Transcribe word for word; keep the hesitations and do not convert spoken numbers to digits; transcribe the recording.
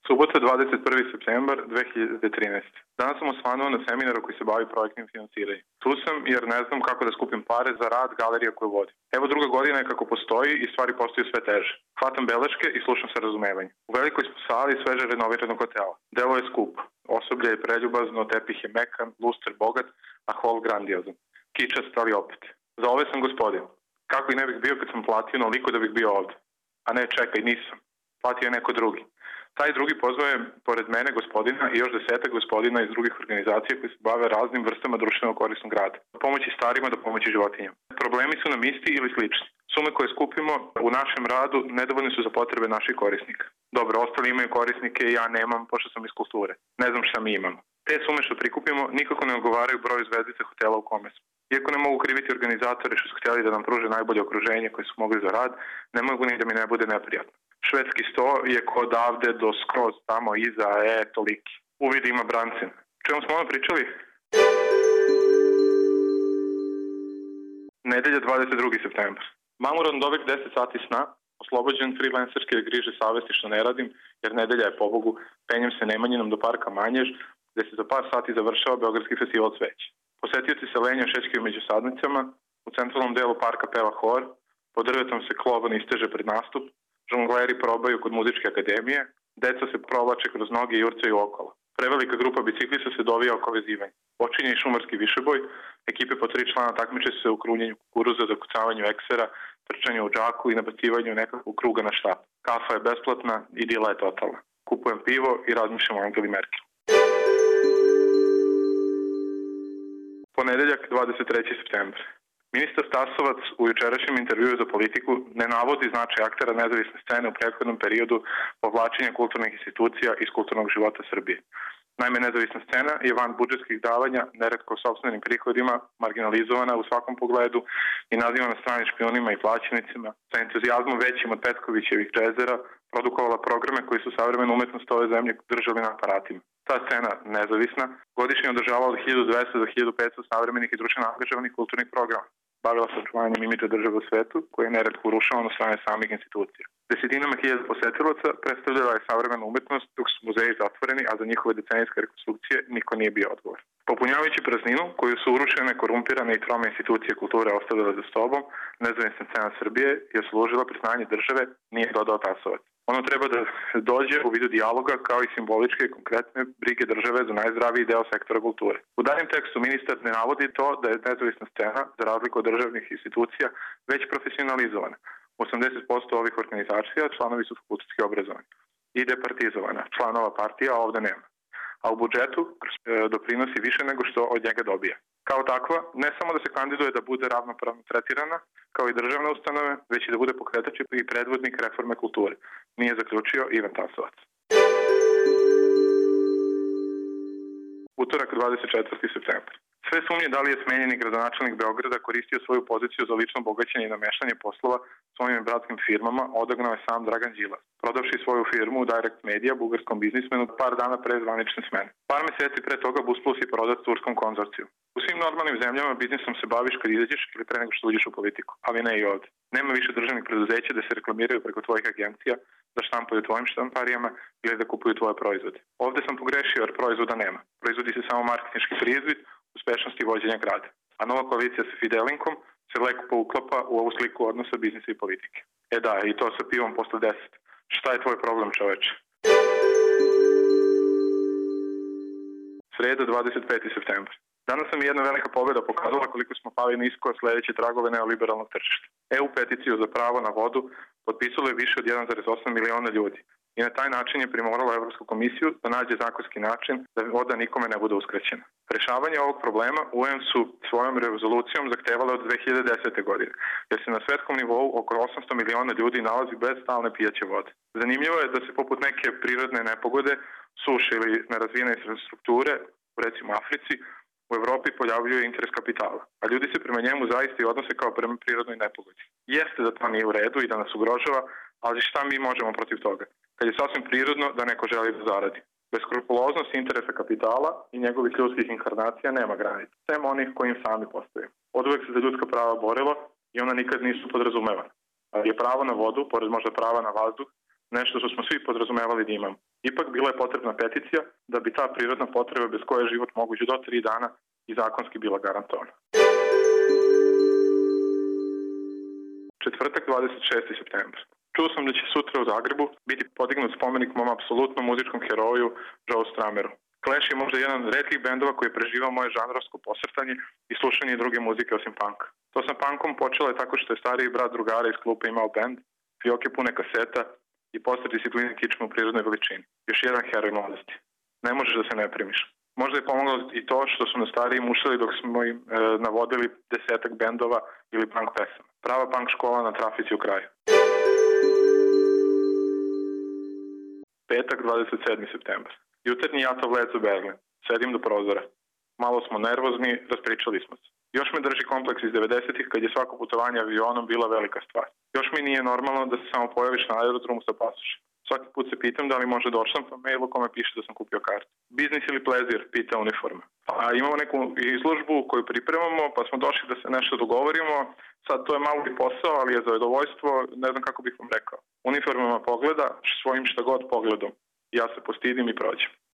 Subota, dvadeset prvi septembar dve hiljade trinaeste. Danas sam osvanuo na seminaru koji se bavi projektnim finansiranjem. Tu sam jer ne znam kako da skupim pare za rad galerija koju vodim. Evo druga godina je kako postoji i stvari postaju sve teže. Hvatam beleške i slušam sa razumevanjem. U velikoj smo sali sveže renoviranog hotela. Delo je skup. Osoblje je preljubazno, tepih je mekan, luster bogat, a hol grandiozan. Kičast, ali opet. Za ove sam gospodin. Kako i ne bih bio kad sam platio onoliko da bih bio ovde? A ne, čekaj, nisam. Platio je neko drugi. Taj drugi pozvao je pored mene gospodina i još desetak gospodina iz drugih organizacija koji se bave raznim vrstama društvenog korisnog rada. Od pomoći starima do pomoći životinjama. Problemi su nam isti ili slični. Sume koje skupimo u našem radu nedovoljne su za potrebe naših korisnika. Dobro, ostali imaju korisnike i ja nemam, pošto sam iz kulture. Ne znam šta mi imamo. Te sume što prikupimo nikako ne odgovaraju broju zvezdica hotela u kome smo. Iako ne mogu kriviti organizatori što su htjeli da nam pruže najbolje okruženje koje su mogli za rad, ne mogu ni da mi ne bude neprijatno. Švedski sto je kod avde do skroz tamo iza, e, toliki. Uvid ima brancin. Čemu smo ono pričali? Nedelja, dvadeset drugi septembar. Mamuran dovek deset sati sna, oslobođen freelancerske griže savesti što ne radim, jer nedelja je pobogu, penjem se Nemanjinom do parka Manjež, gde se za par sati završava Beogradski festival cveća. Posetioci se lenja šećkaju među sadnicama, u centralnom delu parka peva hor, pod drvetom se klovan isteže pred nastup, žongleri probaju kod muzičke akademije, deca se provlače kroz noge i jurcaju okolo. Prevelika grupa biciklista se dovija oko vezivanja. Počinje i šumarski višeboj, ekipe po tri člana takmiče se u krunjenju kukuruza, zakucavanju eksera, trčanju u džaku i nabacivanju nekakvog kruga na štap. Kafa je besplatna i dila je totalna. Kupujem pivo i razmišljam o Angeli Merkel. Ponedeljak, dvadeset treći septembar. Ministar Tasovac u jučerašnjem intervjuu za Politiku ne navodi značaj aktera nezavisne scene u prethodnom periodu povlačenja kulturnih institucija iz kulturnog života Srbije. Naime, nezavisna scena je van budžetskih davanja, neretko sopstvenim prihodima, marginalizovana u svakom pogledu i nazivana stranim špionima i plaćenicima, sa entuzijazmom većim od Petkovićevih džezera, produkovala programe koji su savremenu umetnost ove zemlje držali na aparatima. Ta scena, nezavisna, godišnje održavala od hiljadu dvesta do hiljadu petsto savremenih i društveno angažovanih kulturnih programa. Bavila se očuvanjem imidža države u svetu, koji je neretko urušavan od strane samih institucija. Desetinama hiljada posetilaca predstavljala je savremenu umetnost dok su muzeji zatvoreni, a za njihove decenijske rekonstrukcije niko nije bio odgovor. Popunjavajući prazninu, koju su urušene, korumpirane i trome institucije kulture ostavile za sobom, nezavisna scena Srbije je služila priznanje države, nije dodao Tasovac. Ono treba da dođe u vidu dijaloga kao i simboličke i konkretne brige države za najzdraviji deo sektora kulture. U daljem tekstu ministar ne navodi to da je nezavisna scena, za razliku od državnih institucija, već profesionalizovana. osamdeset posto ovih organizacija članovi su fakultetski obrazovani i departizovana. Članova partija ovde nema. A u budžetu doprinosi više nego što od njega dobija. Kao takva, ne samo da se kandiduje da bude ravnopravno tretirana, kao i državne ustanove, već i da bude pokretač i predvodnik reforme kulture. Nije zaključio Ivan Tasovac. Utorak, dvadeset četvrti septembar. Sve sumnje da li je smenjeni gradonačelnik Beograda koristio svoju poziciju za lično bogaćenje i nameštanje poslova svojim bratskim firmama, odagnao je sam Dragan Đilas, prodavši svoju firmu u Direct Media bugarskom biznismenu par dana pre zvanične smene. Par meseci pre toga Busplus je prodat turskom konzorciju. U svim normalnim zemljama biznisom se baviš kad izađeš ili pre nego što uđeš u politiku, ali ne i ovde. Nema više državnih preduzeća da se reklamiraju preko tvojih agencija, da štampaju tvojim štamparijama ili da kupuju tvoje proizvode. Ovde sam pogrešio jer proizvoda nema. Proizvodi se samo marketinški prizvid, uspešnosti vođenja grada. A nova koalicija sa Fidelinkom se lepo uklapa u ovu sliku odnosa biznisa i politike. E da, i to sa pivom posle deset. Šta je tvoj problem, čoveče? Sreda, dvadeset peti septembar. Danas nam je jedna velika pobeda pokazala koliko smo pali nisko sledeće tragove neoliberalnog tržišta. E U peticiju za pravo na vodu potpisalo je više od jedan zarez osam miliona ljudi i na taj način je primorala Evropsku komisiju da nađe zakonski način da voda nikome ne bude uskraćena. Rešavanje ovog problema U N su svojom rezolucijom zahtevale od dve hiljade desete. godine, jer se na svetskom nivou oko osamsto miliona ljudi nalazi bez stalne pijaće vode. Zanimljivo je da se poput neke prirodne nepogode, suše ili nerazvijene infrastrukture, recimo Africi, u Evropi pojavljuje interes kapitala, a ljudi se prema njemu zaista i odnose kao prema prirodnoj nepogodi. Jeste da to nije u redu i da nas ugrožava, ali šta mi možemo protiv toga? Kad je sasvim prirodno da neko želi da zaradi. Beskrupuloznost interesa kapitala i njegovih ljudskih inkarnacija nema granica, sem onih kojim sami postoje. Oduvek se za ljudska prava borilo i ona nikad nisu podrazumevana. Ali je pravo na vodu, pored možda prava na vazduh, nešto što smo svi podrazumevali da imamo. Ipak bila je potrebna peticija da bi ta prirodna potreba bez koje je život moguć do tri dana i zakonski bila garantovana. Četvrtak, dvadeset šesti septembar. Čuo sam da će sutra u Zagrebu biti podignut spomenik mom apsolutnom muzičkom heroju Joe Strameru. Clash je možda jedan od retkih bendova koji je preživao moje žanrovsko posrtanje i slušanje druge muzike osim punka. To sa punkom počelo je tako što je stariji brat drugara iz klupa imao bend, fioke pune kaseta i posle discipline kičme u prirodnoj veličini. Još jedan heroj mladosti. Ne možeš da se ne primiš. Možda je pomoglo i to što su nas stariji mušali dok smo im e, navodili desetak bendova ili punk pesama. Prava punk škola na trafici u kraju. Petak, dvadeset sedmi septembar. Jutarnji jatov let za Berlin. Sedim do prozora. Malo smo nervozni, raspričali smo se. Još me drži kompleks iz devedesetih kad je svako putovanje avionom bila velika stvar. Još mi nije normalno da se samo pojaviš na aerodromu sa pasošem. Svaki put se pitam da li može da odštampam mail u kome piše da sam kupio kartu. Biznis ili plezir, pita uniforma. A imamo neku izložbu koju pripremamo, pa smo došli da se nešto dogovorimo. Sad to je malo i posao, ali je zadovoljstvo, ne znam kako bih vam rekao. Uniformama pogleda svojim šta god pogledom. Ja se postidim i prođem.